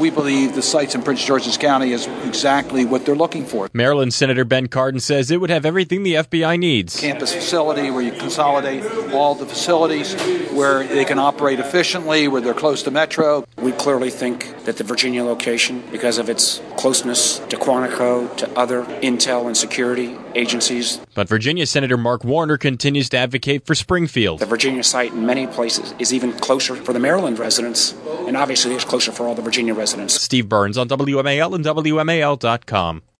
we believe the sites in Prince George's County is exactly what they're looking for. Maryland Senator Ben Cardin says it would have everything the FBI needs. Campus facility where you consolidate all the facilities, where they can operate efficiently, where they're close to Metro. We clearly think that the Virginia location, because of its closeness to Quantico, to other intel and security agencies. But Virginia Senator Mark Warner continues to advocate for Springfield. The Virginia site in many places is even closer for the Maryland residents, and obviously it's closer for all the Virginia residents. Steve Burns on WMAL and WMAL.com.